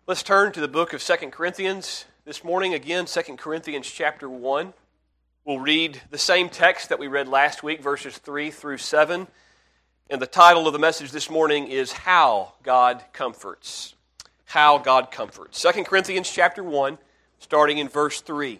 Let's turn to the book of 2 Corinthians this morning. Again, 2 Corinthians chapter 1. We'll read the same text that we read last week, verses 3 through 7. And the title of the message this morning is How God Comforts. How God Comforts. 2 Corinthians chapter 1, starting in verse 3.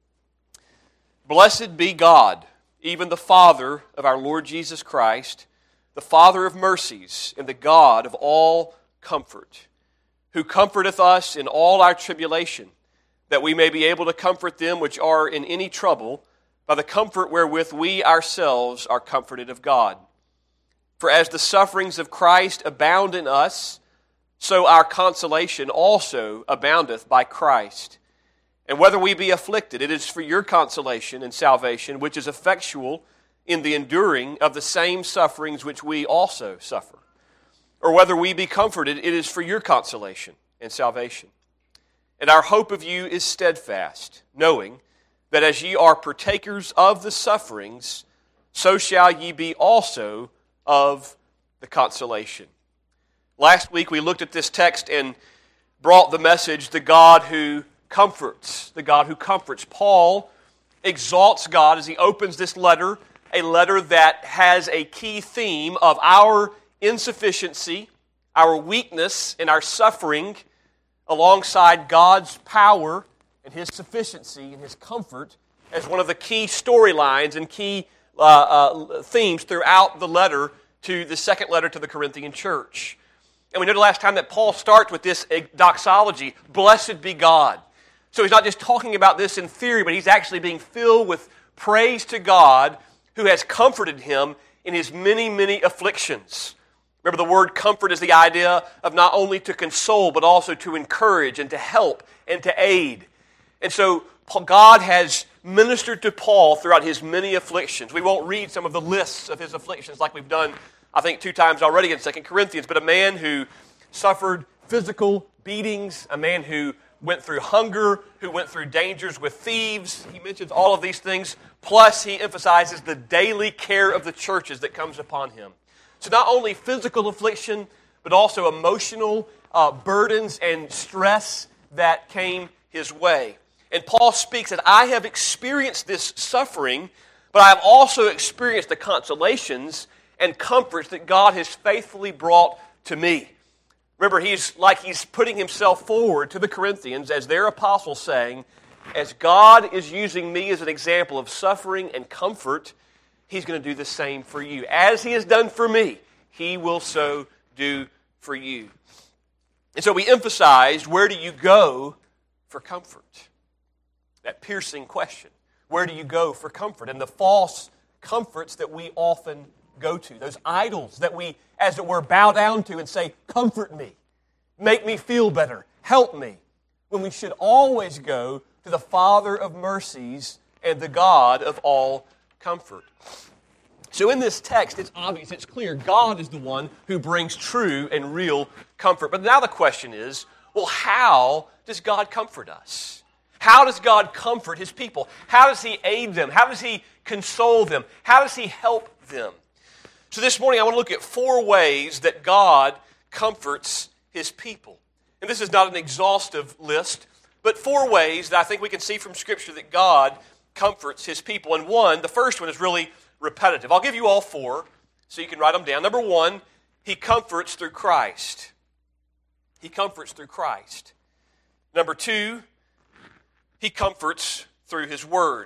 Blessed be God, even the Father of our Lord Jesus Christ, the Father of mercies and the God of all comfort, who comforteth us in all our tribulation, that we may be able to comfort them which are in any trouble, by the comfort wherewith we ourselves are comforted of God. For as the sufferings of Christ abound in us, so our consolation also aboundeth by Christ. And whether we be afflicted, it is for your consolation and salvation, which is effectual in the enduring of the same sufferings which we also suffer. Or whether we be comforted, it is for your consolation and salvation. And our hope of you is steadfast, knowing that as ye are partakers of the sufferings, so shall ye be also of the consolation. Last week we looked at this text and brought the message, the God who comforts. The God who comforts. Paul exalts God as he opens this letter, a letter that has a key theme of our insufficiency, our weakness, and our suffering, alongside God's power and His sufficiency and His comfort as one of the key storylines and key themes throughout the letter to the second letter to the Corinthian church. And we know the last time that Paul starts with this doxology, blessed be God. So he's not just talking about this in theory, but he's actually being filled with praise to God who has comforted him in his many, many afflictions. Remember, the word comfort is the idea of not only to console, but also to encourage and to help and to aid. And so God has ministered to Paul throughout his many afflictions. We won't read some of the lists of his afflictions like we've done, I think, 2 times already in 2 Corinthians, but a man who suffered physical beatings, a man who went through hunger, who went through dangers with thieves. He mentions all of these things, plus he emphasizes the daily care of the churches that comes upon him. So not only physical affliction, but also emotional burdens and stress that came his way. And Paul speaks that I have experienced this suffering, but I have also experienced the consolations and comforts that God has faithfully brought to me. Remember, he's putting himself forward to the Corinthians as their apostle, saying, as God is using me as an example of suffering and comfort, He's going to do the same for you. As He has done for me, He will so do for you. And so we emphasized, where do you go for comfort? That piercing question. Where do you go for comfort? And the false comforts that we often go to. Those idols that we, as it were, bow down to and say, comfort me. Make me feel better. Help me. When we should always go to the Father of mercies and the God of all comfort. So in this text, it's obvious, it's clear, God is the one who brings true and real comfort. But now the question is, well, how does God comfort us? How does God comfort His people? How does He aid them? How does He console them? How does He help them? So this morning I want to look at 4 ways that God comforts His people. And this is not an exhaustive list, but 4 ways that I think we can see from Scripture that God comforts His people. And the first one is really repetitive. I'll give you all 4 so you can write them down. Number 1, He comforts through Christ. He comforts through Christ. Number 2, He comforts through His Word.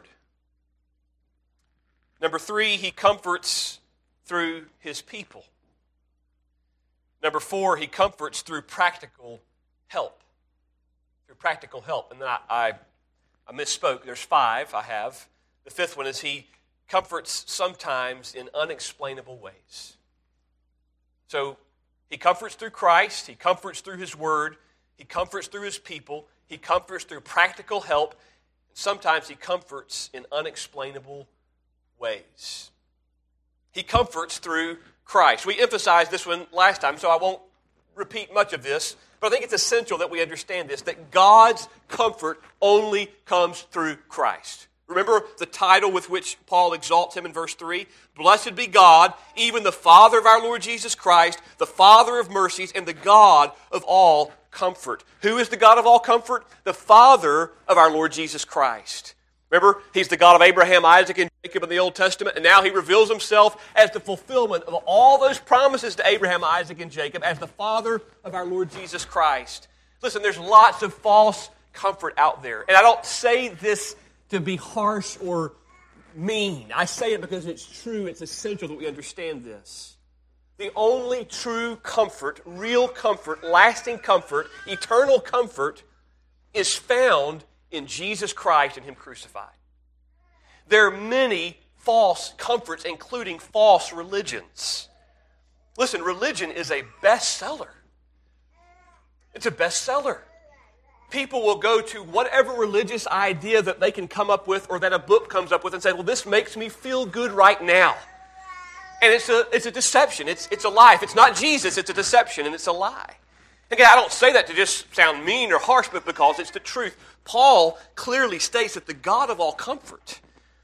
Number 3, He comforts through His people. Number 4, He comforts through practical help. Through practical help. And then I misspoke. There's 5 I have. The 5th one is He comforts sometimes in unexplainable ways. So He comforts through Christ. He comforts through His Word. He comforts through His people. He comforts through practical help. Sometimes He comforts in unexplainable ways. He comforts through Christ. We emphasized this one last time, so I won't repeat much of this, but I think it's essential that we understand this, that God's comfort only comes through Christ. Remember the title with which Paul exalts him in verse 3? Blessed be God, even the Father of our Lord Jesus Christ, the Father of mercies, and the God of all comfort. Who is the God of all comfort? The Father of our Lord Jesus Christ. Remember, He's the God of Abraham, Isaac, and Jacob in the Old Testament, and now He reveals Himself as the fulfillment of all those promises to Abraham, Isaac, and Jacob as the Father of our Lord Jesus Christ. Listen, there's lots of false comfort out there, and I don't say this to be harsh or mean. I say it because it's true, it's essential that we understand this. The only true comfort, real comfort, lasting comfort, eternal comfort is found in Jesus Christ and Him crucified. There are many false comforts, including false religions. Listen, religion is a bestseller. It's a bestseller. People will go to whatever religious idea that they can come up with or that a book comes up with and say, well, this makes me feel good right now. And it's a deception. It's a lie. If it's not Jesus, it's a deception and it's a lie. Again, I don't say that to just sound mean or harsh, but because it's the truth. Paul clearly states that the God of all comfort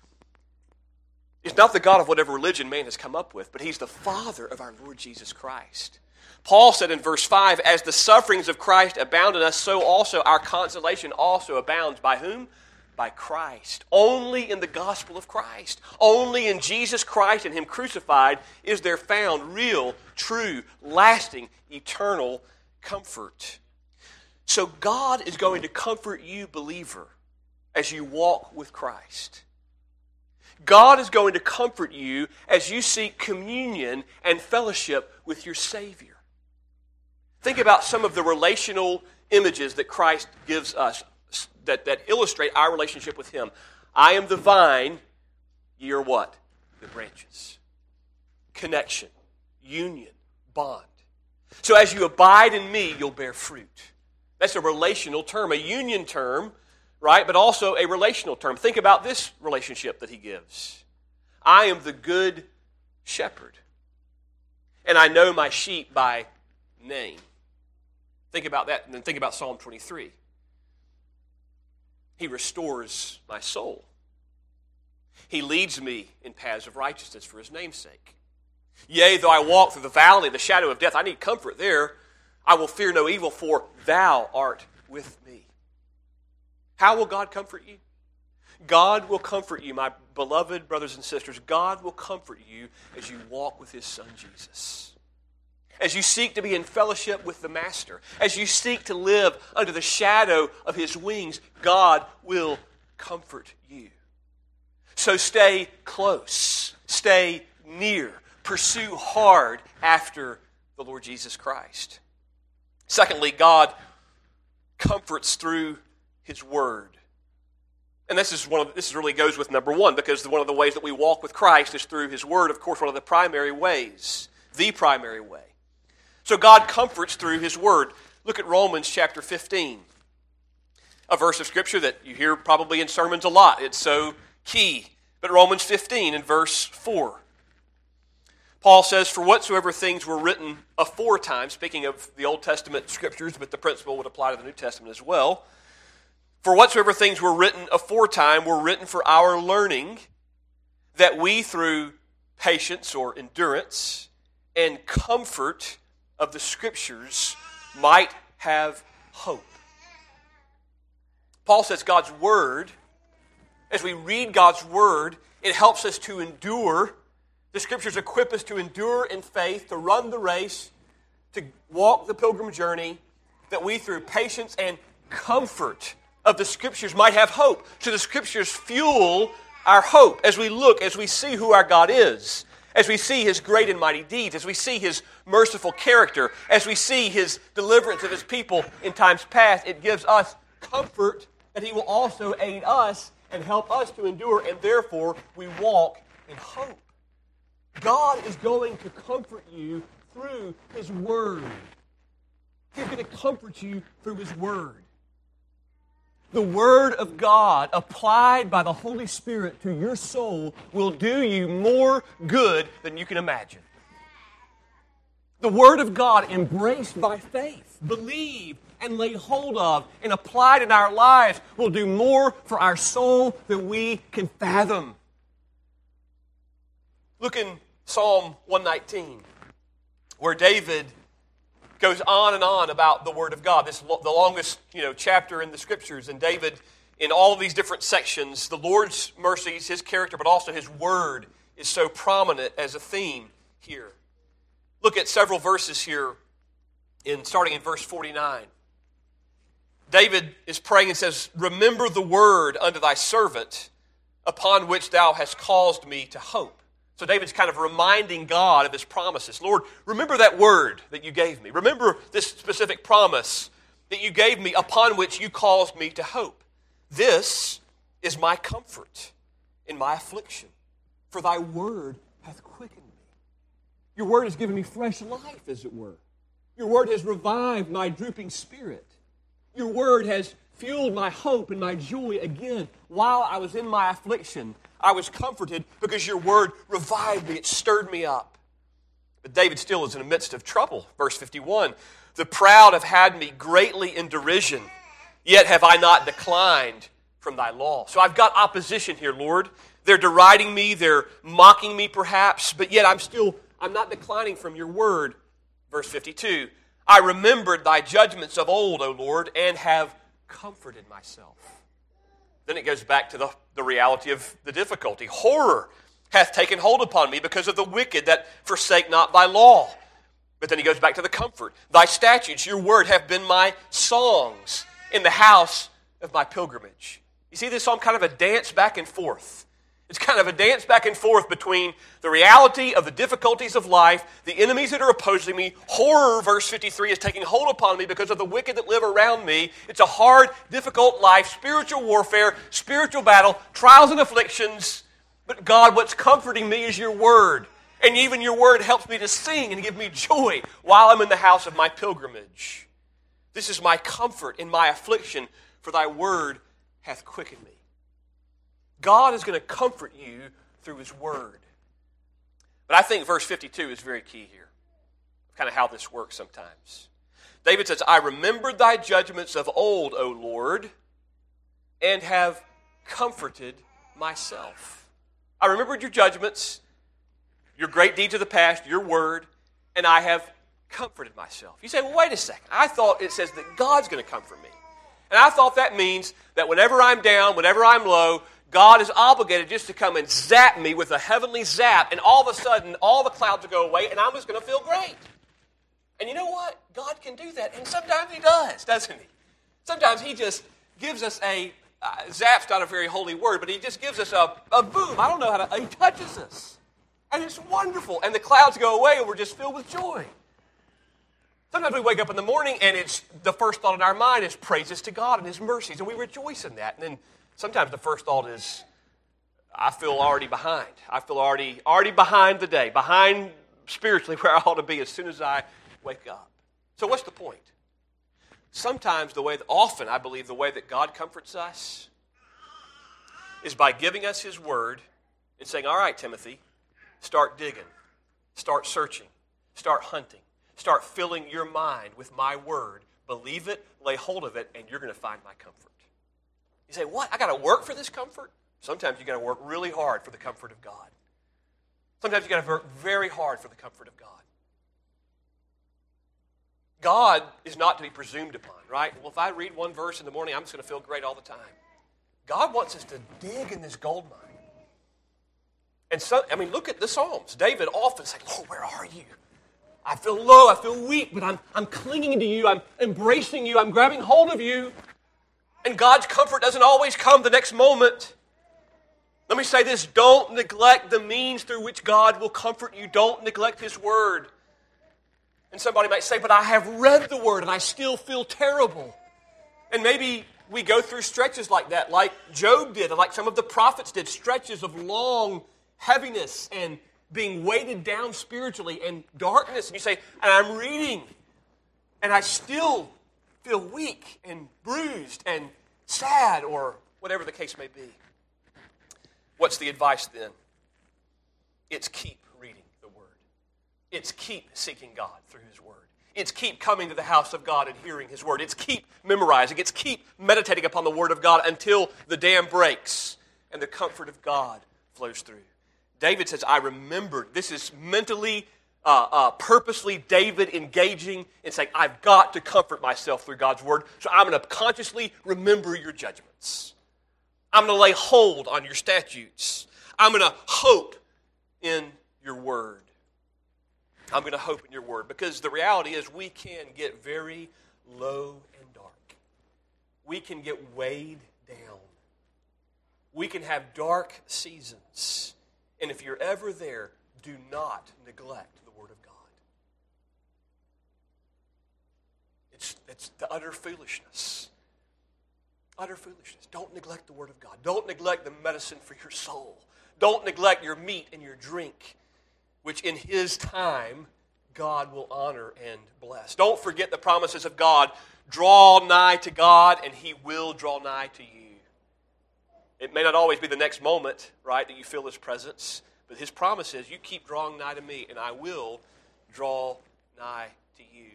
is not the God of whatever religion man has come up with, but He's the Father of our Lord Jesus Christ. Paul said in verse 5, as the sufferings of Christ abound in us, so also our consolation also abounds. By whom? By Christ. Only in the gospel of Christ, only in Jesus Christ and Him crucified is there found real, true, lasting, eternal comfort. So God is going to comfort you, believer, as you walk with Christ. God is going to comfort you as you seek communion and fellowship with your Savior. Think about some of the relational images that Christ gives us that illustrate our relationship with Him. I am the vine, ye are what? The branches. Connection, union, bond. So as you abide in me, you'll bear fruit. That's a relational term, a union term, right? But also a relational term. Think about this relationship that He gives. I am the good shepherd, and I know my sheep by name. Think about that, and then think about Psalm 23. He restores my soul. He leads me in paths of righteousness for His name's sake. Yea, though I walk through the valley of the shadow of death, I need comfort there. I will fear no evil, for Thou art with me. How will God comfort you? God will comfort you, my beloved brothers and sisters. God will comfort you as you walk with His Son, Jesus. As you seek to be in fellowship with the Master, as you seek to live under the shadow of His wings, God will comfort you. So stay close, stay near, pursue hard after the Lord Jesus Christ. Secondly, God comforts through His Word. And this really goes with number one, because one of the ways that we walk with Christ is through His Word, of course, one of the primary ways, the primary way. So God comforts through His Word. Look at Romans chapter 15, a verse of Scripture that you hear probably in sermons a lot. It's so key. But Romans 15 in verse 4. Paul says, for whatsoever things were written aforetime, speaking of the Old Testament Scriptures, but the principle would apply to the New Testament as well. For whatsoever things were written aforetime were written for our learning, that we through patience or endurance and comfort of the Scriptures might have hope. Paul says God's Word, as we read God's Word, it helps us to endure. The Scriptures equip us to endure in faith, to run the race, to walk the pilgrim journey, that we through patience and comfort of the Scriptures might have hope. So the Scriptures fuel our hope as we look, as we see who our God is, as we see His great and mighty deeds, as we see His merciful character, as we see His deliverance of His people in times past. It gives us comfort that He will also aid us and help us to endure, and therefore we walk in hope. God is going to comfort you through His Word. He's going to comfort you through His Word. The Word of God applied by the Holy Spirit to your soul will do you more good than you can imagine. The Word of God embraced by faith, believed, and laid hold of and applied in our lives will do more for our soul than we can fathom. Look in Psalm 119, where David goes on and on about the Word of God. This is the longest chapter in the Scriptures. And David, in all of these different sections, the Lord's mercies, His character, but also His Word is so prominent as a theme here. Look at several verses here, starting in verse 49. David is praying and says, "Remember the word unto thy servant, upon which thou hast caused me to hope." So David's kind of reminding God of his promises. Lord, remember that word that you gave me. Remember this specific promise that you gave me, upon which you caused me to hope. This is my comfort in my affliction, for thy word hath quickened me. Your word has given me fresh life, as it were. Your word has revived my drooping spirit. Your word has fueled my hope and my joy again. While I was in my affliction, I was comforted because your word revived me. It stirred me up. But David still is in the midst of trouble. Verse 51, "The proud have had me greatly in derision, yet have I not declined from thy law." So I've got opposition here, Lord. They're deriding me, they're mocking me perhaps, but yet I'm not declining from your word. Verse 52, "I remembered thy judgments of old, O Lord, and have comforted myself." Then it goes back to the reality of the difficulty. "Horror hath taken hold upon me because of the wicked that forsake not thy law." But then he goes back to the comfort. "Thy statutes, your word, have been my songs in the house of my pilgrimage." You see this psalm kind of a dance back and forth. It's kind of a dance back and forth between the reality of the difficulties of life, the enemies that are opposing me. Horror, verse 53, is taking hold upon me because of the wicked that live around me. It's a hard, difficult life, spiritual warfare, spiritual battle, trials and afflictions. But God, what's comforting me is your word. And even your word helps me to sing and give me joy while I'm in the house of my pilgrimage. This is my comfort in my affliction, for thy word hath quickened me. God is going to comfort you through his word. But I think verse 52 is very key here. Kind of how this works sometimes. David says, "I remembered thy judgments of old, O Lord, and have comforted myself." I remembered your judgments, your great deeds of the past, your word, and I have comforted myself. You say, well, wait a second. I thought it says that God's going to comfort me. And I thought that means that whenever I'm down, whenever I'm low, God is obligated just to come and zap me with a heavenly zap, and all of a sudden, all the clouds will go away, and I'm just going to feel great. And you know what? God can do that, and sometimes he does, doesn't he? Sometimes he just gives us zap's not a very holy word, but he just gives us a boom. I don't know how to, he touches us. And it's wonderful, and the clouds go away, and we're just filled with joy. Sometimes we wake up in the morning, and it's the first thought in our mind is praises to God and his mercies, and we rejoice in that. And then sometimes the first thought is, I feel already behind. I feel already behind the day, behind spiritually where I ought to be as soon as I wake up. So what's the point? Sometimes often I believe the way that God comforts us is by giving us his word and saying, all right, Timothy, start digging, start searching, start hunting, start filling your mind with my word. Believe it, lay hold of it, and you're going to find my comfort. You say, what? I got to work for this comfort? Sometimes you got to work really hard for the comfort of God. Sometimes you got to work very hard for the comfort of God. God is not to be presumed upon, right? Well, if I read one verse in the morning, I'm just going to feel great all the time. God wants us to dig in this gold mine. And so, look at the Psalms. David often said, Lord, where are you? I feel low, I feel weak, but I'm clinging to you, I'm embracing you, I'm grabbing hold of you. And God's comfort doesn't always come the next moment. Let me say this, don't neglect the means through which God will comfort you. Don't neglect his word. And somebody might say, but I have read the word and I still feel terrible. And maybe we go through stretches like that, like Job did, and like some of the prophets did, stretches of long heaviness and being weighted down spiritually and darkness. And you say, and I'm reading, and I still feel weak and bruised and sad, or whatever the case may be. What's the advice then? It's keep reading the word. It's keep seeking God through his word. It's keep coming to the house of God and hearing His Word. It's keep memorizing. It's keep meditating upon the Word of God until the dam breaks and the comfort of God flows through. David says, I remembered. This is mentally, purposely David engaging and saying, I've got to comfort myself through God's Word, so I'm going to consciously remember your judgments. I'm going to lay hold on your statutes. I'm going to hope in your Word. I'm going to hope in your Word, because the reality is we can get very low and dark. We can get weighed down. We can have dark seasons. And if you're ever there, do not neglect the Word of God. It's the utter foolishness. Utter foolishness. Don't neglect the Word of God. Don't neglect the medicine for your soul. Don't neglect your meat and your drink, which in His time God will honor and bless. Don't forget the promises of God. Draw nigh to God, and He will draw nigh to you. It may not always be the next moment, right, that you feel His presence, but His promise is, you keep drawing nigh to me, and I will draw nigh to you.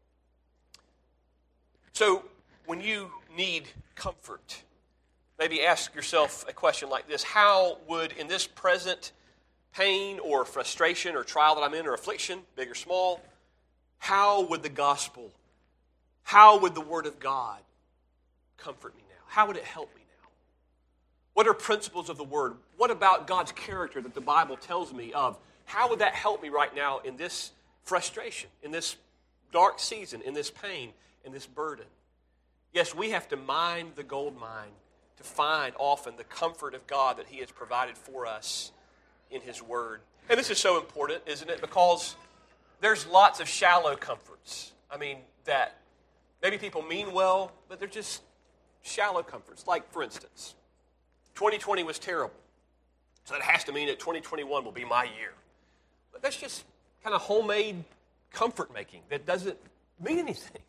So, when you need comfort, maybe ask yourself a question like this: how would, in this present pain or frustration or trial that I'm in, or affliction, big or small, how would the gospel, how would the Word of God comfort me now? How would it help me now? What are principles of the Word? What about God's character that the Bible tells me of? How would that help me right now in this frustration, in this dark season, in this pain, in this burden? Yes, we have to mine the gold mine to find often the comfort of God that He has provided for us in His Word. And this is so important, isn't it? Because there's lots of shallow comforts. I mean, that maybe people mean well, but they're just shallow comforts. Like, for instance, 2020 was terrible, so that has to mean that 2021 will be my year. But that's just kind of homemade comfort making that doesn't mean anything.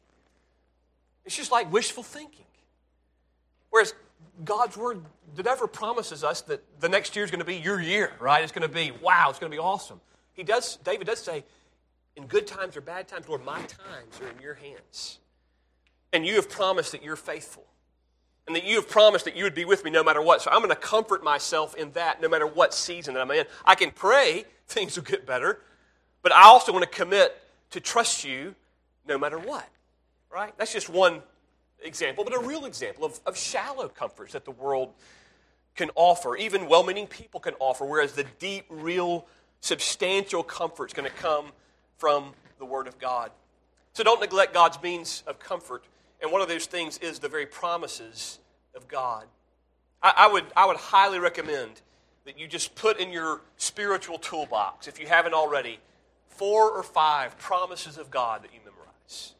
It's just like wishful thinking. Whereas God's Word never promises us that the next year is going to be your year, right? It's going to be, wow, it's going to be awesome. David does say, in good times or bad times, Lord, my times are in your hands. And you have promised that you're faithful. And that you have promised that you would be with me no matter what. So I'm going to comfort myself in that no matter what season that I'm in. I can pray things will get better, but I also want to commit to trust you no matter what, right? That's just one example, but a real example of shallow comforts that the world can offer, even well-meaning people can offer, whereas the deep, real, substantial comfort is going to come from the Word of God. So don't neglect God's means of comfort, and one of those things is the very promises of God. I would highly recommend that you just put in your spiritual toolbox, if you haven't already, 4 or 5 promises of God that you memorize.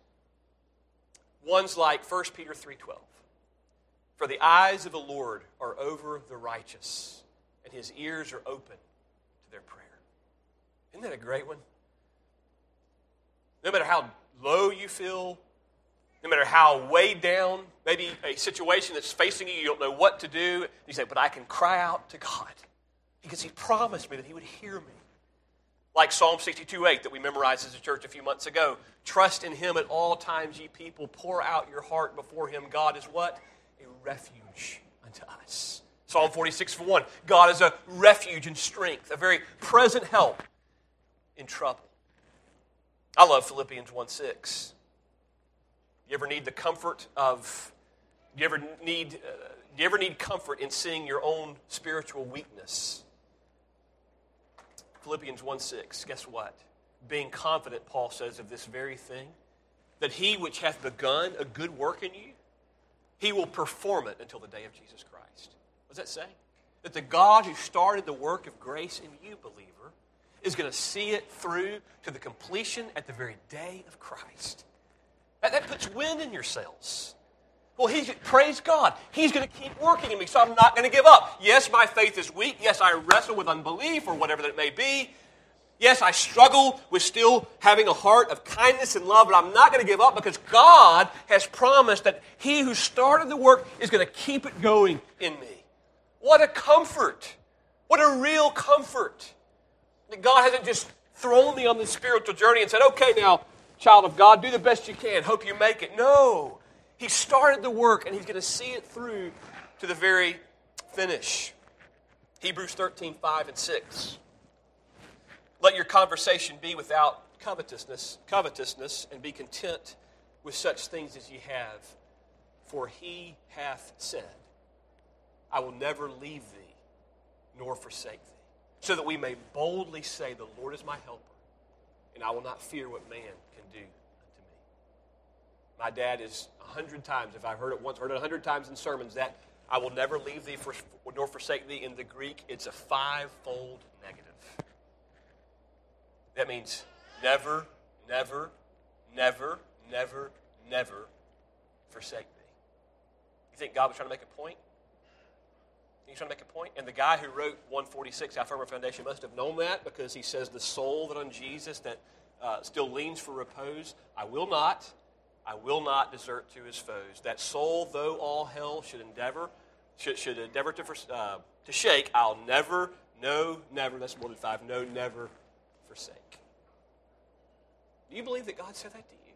One's like 1 Peter 3:12. For the eyes of the Lord are over the righteous, and His ears are open to their prayer. Isn't that a great one? No matter how low you feel, no matter how weighed down, maybe a situation that's facing you, you don't know what to do, you say, but I can cry out to God because He promised me that He would hear me. Like Psalm 62:8 that we memorized as a church a few months ago. Trust in Him at all times, ye people. Pour out your heart before Him. God is what? A refuge unto us. Psalm 46:1. God is a refuge and strength, a very present help in trouble. I love Philippians 1:6. You ever need the comfort of? Do you ever need comfort in seeing your own spiritual weakness? Philippians 1:6, guess what? Being confident, Paul says, of this very thing, that He which hath begun a good work in you, He will perform it until the day of Jesus Christ. What does that say? That the God who started the work of grace in you, believer, is going to see it through to the completion at the very day of Christ. That puts wind in your sails. Well, praise God. He's going to keep working in me, so I'm not going to give up. Yes, my faith is weak. Yes, I wrestle with unbelief or whatever that it may be. Yes, I struggle with still having a heart of kindness and love, but I'm not going to give up because God has promised that He who started the work is going to keep it going in me. What a comfort. What a real comfort. That God hasn't just thrown me on this spiritual journey and said, okay, now, child of God, do the best you can, hope you make it. No. He started the work, and he's going to see it through to the very finish. Hebrews 13, 5 and 6. Let your conversation be without covetousness, and be content with such things as ye have. For he hath said, I will never leave thee, nor forsake thee. So that we may boldly say, the Lord is my helper, and I will not fear what man can do unto me. My dad is 100 times, if I've heard it once, heard it 100 times in sermons, that I will never leave thee nor forsake thee. In the Greek, it's a 5-fold negative. That means never, never, never, never, never forsake me. You think God was trying to make a point? He's trying to make a point? And the guy who wrote 146, How Firm a Foundation, must have known that, because he says, the soul that on Jesus that still leans for repose, I will not desert to his foes. That soul, though all hell should endeavor to shake, I'll never, that's more than 5, never forsake. Do you believe that God said that to you?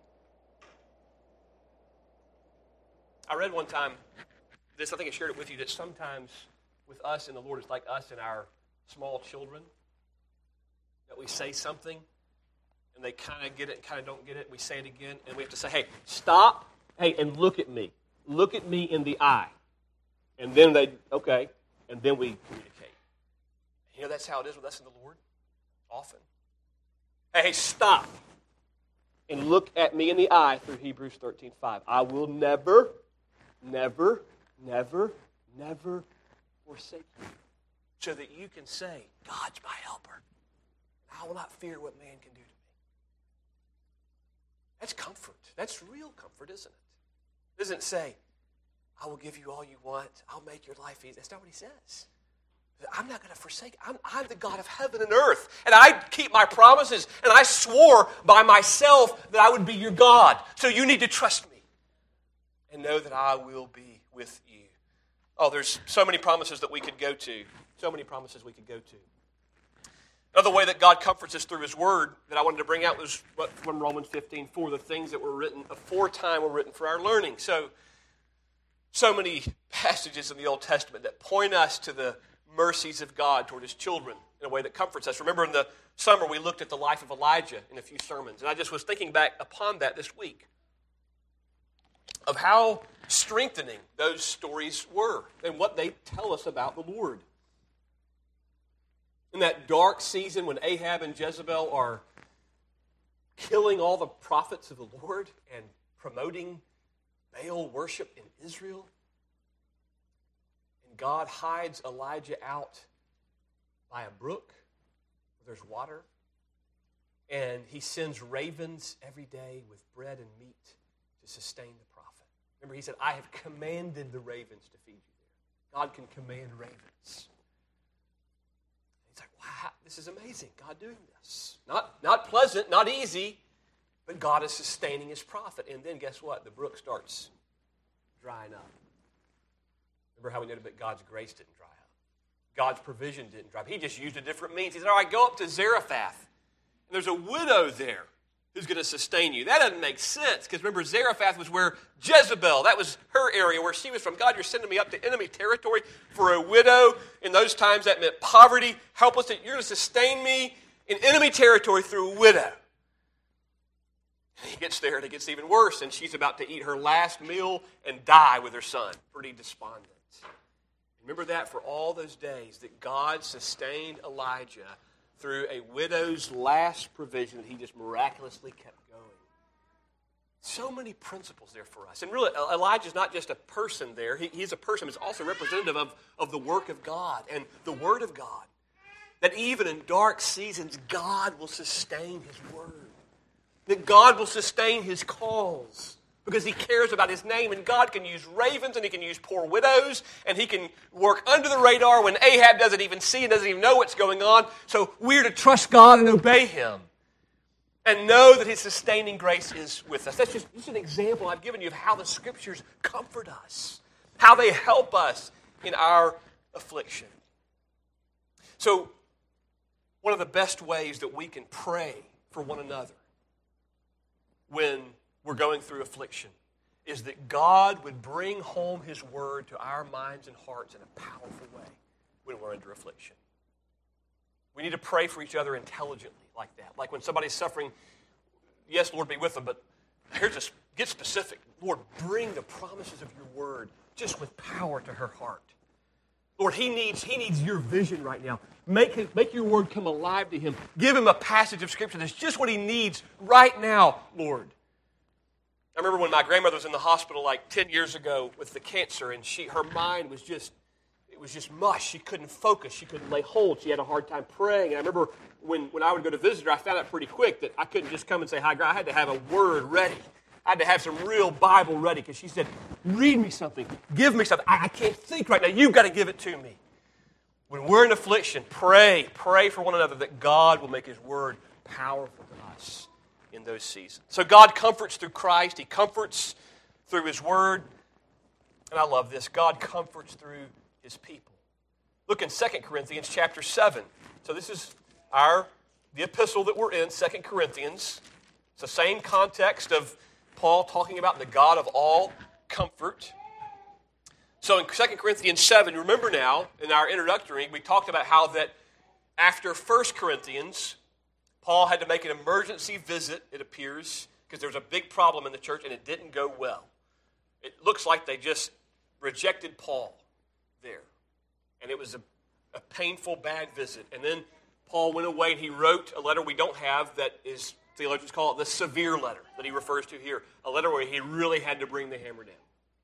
I read one time this, I think I shared it with you, that sometimes with us and the Lord, it's like us and our small children, that we say something, and they kind of get it, kind of don't get it. We say it again, and we have to say, hey, stop, hey, and look at me. Look at me in the eye. And then they, okay, and then we communicate. You know, that's how it is with us and the Lord, often. Hey, stop, and look at me in the eye through Hebrews 13:5. I will never, never, never, never forsake you. So that you can say, God's my helper. I will not fear what man can do to me. That's comfort. That's real comfort, isn't it? It doesn't say, I will give you all you want. I'll make your life easy. That's not what he says. I'm not going to forsake. I'm the God of heaven and earth. And I keep my promises. And I swore by myself that I would be your God. So you need to trust me. And know that I will be with you. Oh, there's so many promises that we could go to. So many promises we could go to. Another way that God comforts us through his word that I wanted to bring out was from Romans 15:4. The things that were written aforetime were written for our learning. So many passages in the Old Testament that point us to the mercies of God toward his children in a way that comforts us. Remember in the summer we looked at the life of Elijah in a few sermons, and I just was thinking back upon that this week of how strengthening those stories were and what they tell us about the Lord. In that dark season when Ahab and Jezebel are killing all the prophets of the Lord and promoting Baal worship in Israel, and God hides Elijah out by a brook where there's water, and he sends ravens every day with bread and meat to sustain the prophet. Remember, he said, I have commanded the ravens to feed you there. God can command ravens. It's like, wow, this is amazing, God doing this. Not pleasant, not easy, but God is sustaining his prophet. And then guess what? The brook starts drying up. Remember how we noted that God's grace didn't dry up. God's provision didn't dry up. He just used a different means. He said, all right, go up to Zarephath. And there's a widow there who's going to sustain you. That doesn't make sense, because remember, Zarephath was where Jezebel, that was her area where she was from. God, you're sending me up to enemy territory for a widow. In those times, that meant poverty, helplessness. You're going to sustain me in enemy territory through a widow. And he gets there, and it gets even worse, and she's about to eat her last meal and die with her son. Pretty despondent. Remember that for all those days that God sustained Elijah through a widow's last provision that he just miraculously kept going. So many principles there for us. And really, Elijah's not just a person there. He's a person who's also representative of the work of God and the Word of God. That even in dark seasons, God will sustain his Word. That God will sustain his cause because he cares about his name. And God can use ravens and he can use poor widows and he can work under the radar when Ahab doesn't even see and doesn't even know what's going on. So we're to trust God and obey him and know that his sustaining grace is with us. That's just an example I've given you of how the Scriptures comfort us, how they help us in our affliction. So one of the best ways that we can pray for one another when we're going through affliction is that God would bring home His Word to our minds and hearts in a powerful way when we're under affliction. We need to pray for each other intelligently like that. Like when somebody's suffering, yes, Lord, be with them, but get specific. Lord, bring the promises of your Word just with power to her heart. Lord, he needs your vision right now. Make your Word come alive to him. Give him a passage of Scripture that's just what he needs right now, Lord. I remember when my grandmother was in the hospital like 10 years ago with the cancer, and her mind was just mush. She couldn't focus. She couldn't lay hold. She had a hard time praying. And I remember when I would go to visit her, I found out pretty quick that I couldn't just come and say, hi, Grandma. I had to have a word ready. I had to have some real Bible ready because she said, read me something. Give me something. I can't think right now. You've got to give it to me. When we're in affliction, pray for one another that God will make His Word powerful to us in those seasons. So God comforts through Christ. He comforts through His Word. And I love this. God comforts through His people. Look in 2 Corinthians chapter 7. So this is the epistle that we're in, 2 Corinthians. It's the same context of Paul talking about the God of all comfort. So in 2 Corinthians 7, remember now, in our introductory, we talked about how that after 1 Corinthians, Paul had to make an emergency visit, it appears, because there was a big problem in the church and it didn't go well. It looks like they just rejected Paul there. And it was a painful, bad visit. And then Paul went away and he wrote a letter we don't have that is, theologians call it the severe letter that he refers to here. A letter where he really had to bring the hammer down.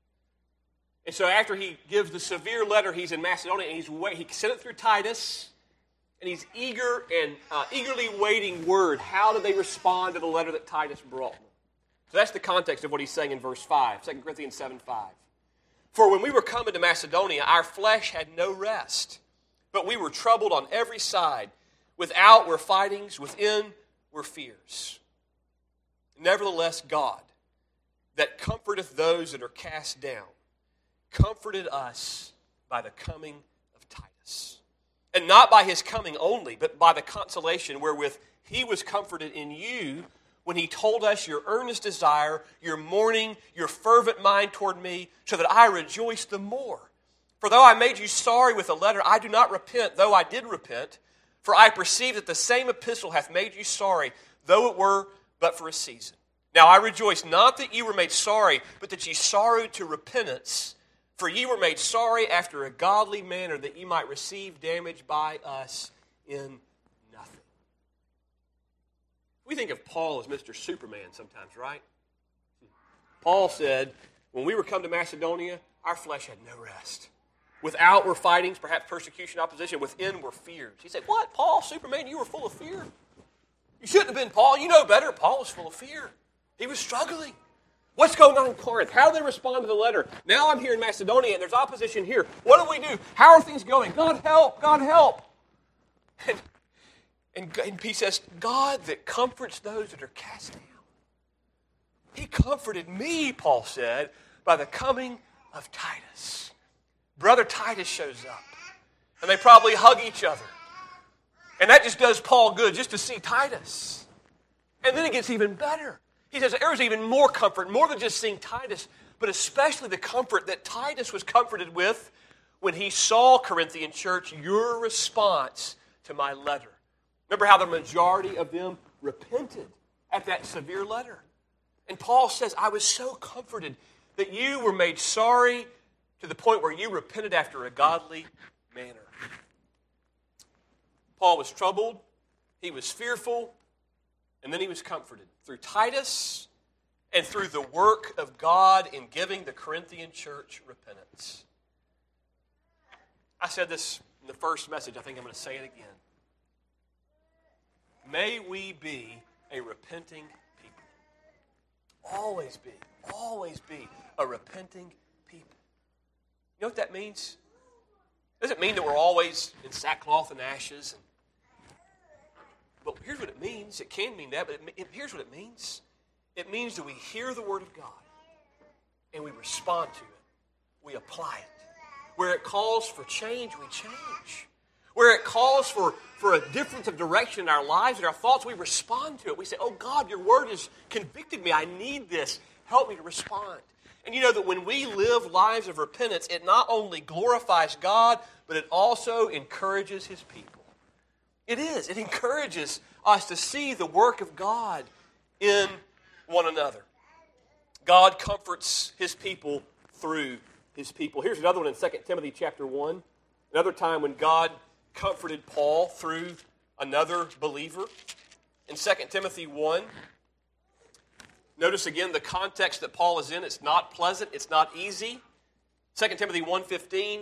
And so after he gives the severe letter, he's in Macedonia and he sent it through Titus. And he's eagerly waiting word. How do they respond to the letter that Titus brought them? So that's the context of what he's saying in verse 5, 2 Corinthians 7:5. For when we were coming to Macedonia, our flesh had no rest, but we were troubled on every side. Without were fightings, within were fears. Nevertheless, God, that comforteth those that are cast down, comforted us by the coming of Titus. And not by his coming only, but by the consolation wherewith he was comforted in you when he told us your earnest desire, your mourning, your fervent mind toward me, so that I rejoiced the more. For though I made you sorry with a letter, I do not repent, though I did repent. For I perceive that the same epistle hath made you sorry, though it were but for a season. Now I rejoice not that ye were made sorry, but that ye sorrowed to repentance. For ye were made sorry after a godly manner, that ye might receive damage by us in nothing. We think of Paul as Mr. Superman sometimes, right? Paul said, when we were come to Macedonia, our flesh had no rest. Without were fightings, perhaps persecution, opposition. Within were fears. He said, what, Paul, Superman, you were full of fear? You shouldn't have been Paul. You know better. Paul was full of fear. He was struggling. What's going on in Corinth? How do they respond to the letter? Now I'm here in Macedonia and there's opposition here. What do we do? How are things going? God help, God help. And he says, God that comforts those that are cast down. He comforted me, Paul said, by the coming of Titus. Brother Titus shows up. And they probably hug each other. And that just does Paul good, just to see Titus. And then it gets even better. He says there was even more comfort, more than just seeing Titus, but especially the comfort that Titus was comforted with when he saw, Corinthian church, your response to my letter. Remember how the majority of them repented at that severe letter. And Paul says, I was so comforted that you were made sorry to the point where you repented after a godly manner. Paul was troubled, he was fearful, and then he was comforted through Titus and through the work of God in giving the Corinthian church repentance. I said this in the first message. I think I'm going to say it again. May we be a repenting people. Always be a repenting people. You know what that means? It doesn't mean that we're always in sackcloth and ashes. But here's what it means. It can mean that, but here's what it means. It means that we hear the Word of God and we respond to it. We apply it. Where it calls for change, we change. Where it calls for a difference of direction in our lives and our thoughts, we respond to it. We say, oh God, your word has convicted me. I need this. Help me to respond. And you know that when we live lives of repentance, it not only glorifies God, but it also encourages his people. It is. It encourages us to see the work of God in one another. God comforts his people through his people. Here's another one in 2 Timothy chapter 1. Another time when God comforted Paul through another believer. In 2 Timothy 1, notice again the context that Paul is in. It's not pleasant. It's not easy. 2 Timothy 1:15,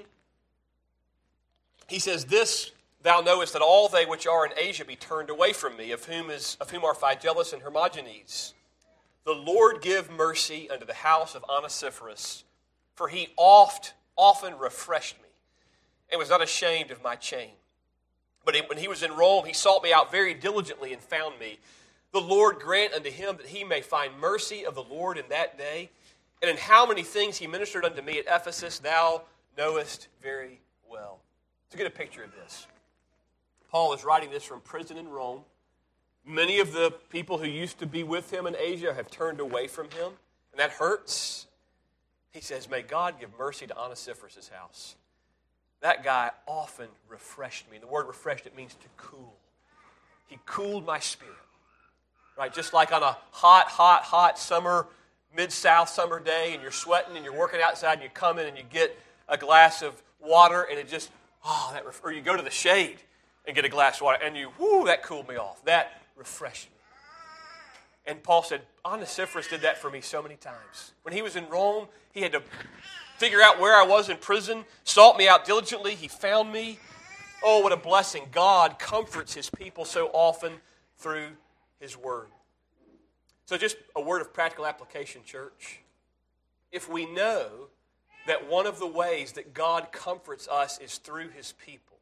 he says, "This thou knowest, that all they which are in Asia be turned away from me, of whom are Phygelus and Hermogenes. The Lord give mercy unto the house of Onesiphorus, for he often refreshed me, and was not ashamed of my chain. But when he was in Rome, he sought me out very diligently and found me. The Lord grant unto him that he may find mercy of the Lord in that day. And in how many things he ministered unto me at Ephesus, thou knowest very well." To get a picture of this, Paul is writing this from prison in Rome. Many of the people who used to be with him in Asia have turned away from him, and that hurts. He says, may God give mercy to Onesiphorus' house. That guy often refreshed me. The word refreshed, it means to cool. He cooled my spirit. Right? Just like on a hot summer, mid-south summer day, and you're sweating and you're working outside and you come in and you get a glass of water and it just, or you go to the shade and get a glass of water and that cooled me off. That refreshed me. And Paul said, Onesiphorus did that for me so many times. When he was in Rome, he had to figure out where I was in prison, sought me out diligently, he found me. Oh, what a blessing. God comforts his people so often through his word. So just a word of practical application, church. If we know that one of the ways that God comforts us is through his people,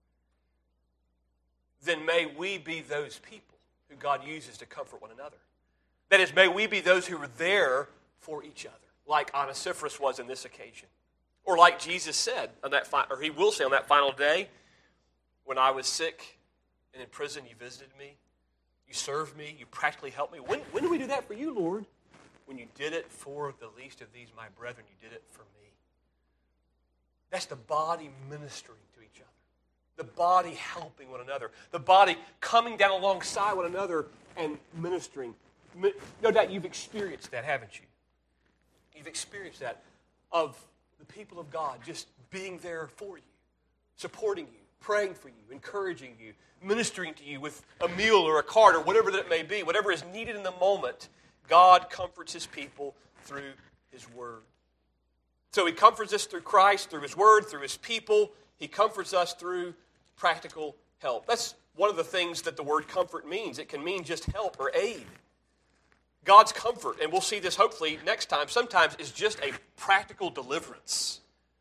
then may we be those people who God uses to comfort one another. That is, may we be those who are there for each other, like Onesiphorus was in this occasion. Or like Jesus said, or he will say on that final day, when I was sick and in prison, you visited me, you served me, you practically helped me. When did we do that for you, Lord? When you did it for the least of these, my brethren, you did it for me. That's the body ministering to each other. The body helping one another. The body coming down alongside one another and ministering. No doubt you've experienced that, haven't you? You've experienced that of the people of God just being there for you, supporting you, praying for you, encouraging you, ministering to you with a meal or a card or whatever that it may be, whatever is needed in the moment. God comforts his people through his word. So he comforts us through Christ, through his word, through his people. He comforts us through practical help. That's one of the things that the word comfort means. It can mean just help or aid. God's comfort, and we'll see this hopefully next time, sometimes is just a practical deliverance.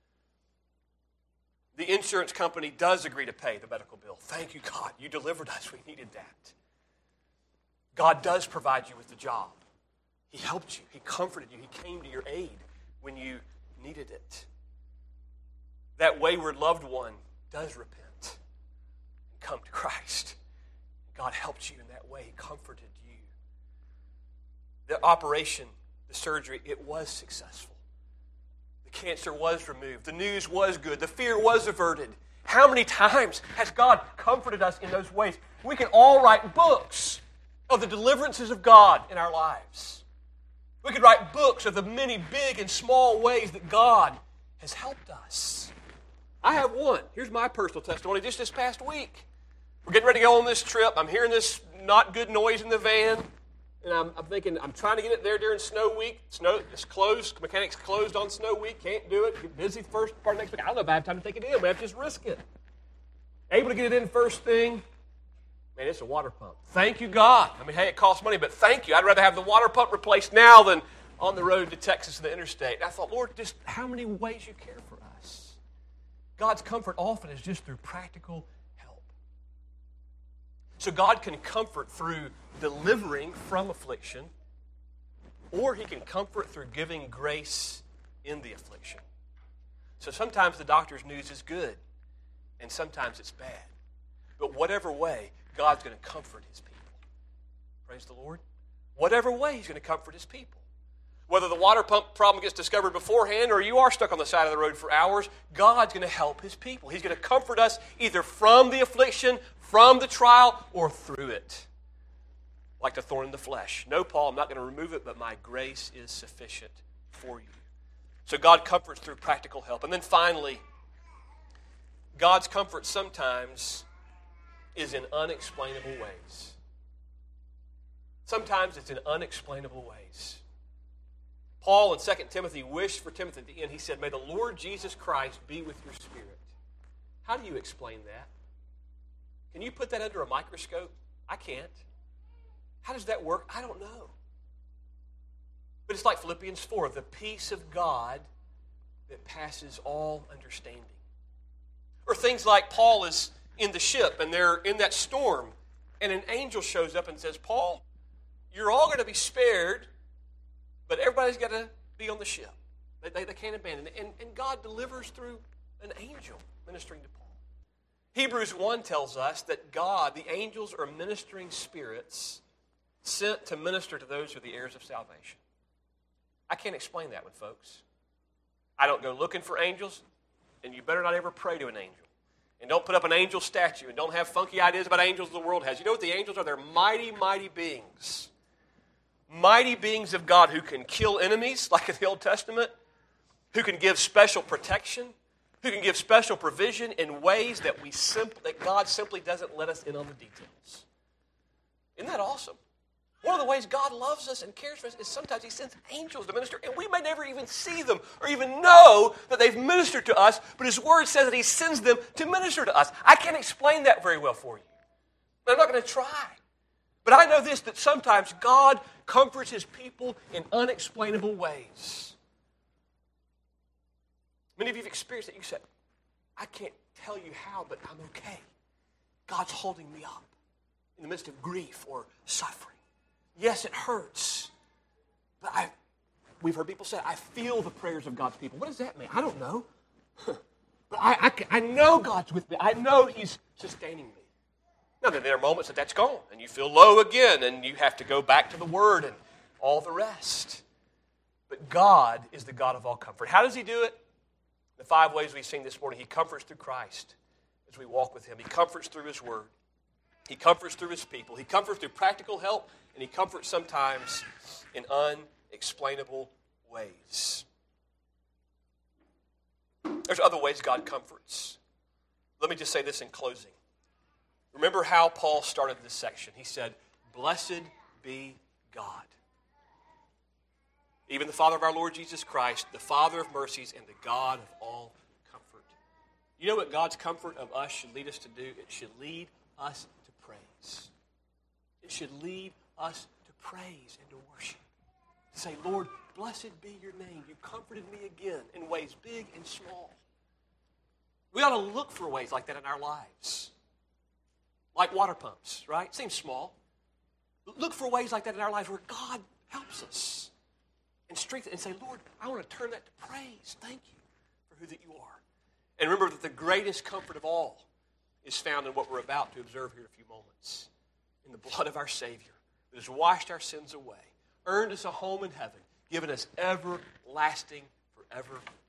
The insurance company does agree to pay the medical bill. Thank you, God. You delivered us. We needed that. God does provide you with the job. He helped you. He comforted you. He came to your aid when you needed it. That wayward loved one does repent and come to Christ. God helped you in that way. He comforted you. The operation, the surgery, it was successful. The cancer was removed. The news was good. The fear was averted. How many times has God comforted us in those ways? We can all write books of the deliverances of God in our lives. We could write books of the many big and small ways that God has helped us. I have one. Here's my personal testimony just this past week. We're getting ready to go on this trip. I'm hearing this not good noise in the van. And I'm thinking, I'm trying to get it there during snow week. Snow is closed. Mechanics closed on snow week. Can't do it. Get busy first part of next week. I don't know if I have time to take it in. We have to just risk it. Able to get it in first thing. Man, it's a water pump. Thank you, God. I mean, hey, it costs money, but thank you. I'd rather have the water pump replaced now than on the road to Texas and the interstate. And I thought, Lord, just how many ways you care for us. God's comfort often is just through practical help. So God can comfort through delivering from affliction, or he can comfort through giving grace in the affliction. So sometimes the doctor's news is good, And sometimes it's bad. But whatever way, God's going to comfort his people. Praise the Lord. Whatever way, he's going to comfort his people. Whether the water pump problem gets discovered beforehand or you are stuck on the side of the road for hours, God's going to help his people. He's going to comfort us either from the affliction, from the trial, or through it. Like the thorn in the flesh. No, Paul, I'm not going to remove it, but my grace is sufficient for you. So God comforts through practical help. And then finally, God's comfort sometimes is in unexplainable ways. Sometimes it's in unexplainable ways. Paul in 2 Timothy wished for Timothy at the end. He said, may the Lord Jesus Christ be with your spirit. How do you explain that? Can you put that under a microscope? I can't. How does that work? I don't know. But it's like Philippians 4, the peace of God that passes all understanding. Or things like Paul is in the ship and they're in that storm and an angel shows up and says, Paul, you're all going to be spared, but everybody's got to be on the ship. They can't abandon it. And God delivers through an angel ministering to Paul. Hebrews 1 tells us that God, the angels, are ministering spirits sent to minister to those who are the heirs of salvation. I can't explain that one, folks. I don't go looking for angels, and you better not ever pray to an angel. And don't put up an angel statue, and don't have funky ideas about angels the world has. You know what the angels are? They're mighty, mighty beings. Mighty beings of God who can kill enemies, like in the Old Testament, who can give special protection, who can give special provision in ways that that God simply doesn't let us in on the details. Isn't that awesome? One of the ways God loves us and cares for us is sometimes he sends angels to minister, and we may never even see them or even know that they've ministered to us, but his word says that he sends them to minister to us. I can't explain that very well for you. I'm not going to try. But I know this, that sometimes God comforts his people in unexplainable ways. Many of you have experienced it. You said, I can't tell you how, but I'm okay. God's holding me up in the midst of grief or suffering. Yes, it hurts. But we've heard people say, I feel the prayers of God's people. What does that mean? I don't know. But I know God's with me. I know he's sustaining me. Now, there are moments that's gone, and you feel low again, and you have to go back to the Word and all the rest. But God is the God of all comfort. How does he do it? The 5 ways we've seen this morning. He comforts through Christ as we walk with him. He comforts through his Word. He comforts through his people. He comforts through practical help, and he comforts sometimes in unexplainable ways. There's other ways God comforts. Let me just say this in closing. Remember how Paul started this section. He said, blessed be God. Even the Father of our Lord Jesus Christ, the Father of mercies and the God of all comfort. You know what God's comfort of us should lead us to do? It should lead us to praise. It should lead us to praise and to worship. To say, Lord, blessed be your name. You comforted me again in ways big and small. We ought to look for ways like that in our lives. Like water pumps, right? Seems small. But look for ways like that in our lives where God helps us and strengthens and say, Lord, I want to turn that to praise. Thank you for who that you are. And remember that the greatest comfort of all is found in what we're about to observe here in a few moments. In the blood of our Savior that has washed our sins away, earned us a home in heaven, given us everlasting, forever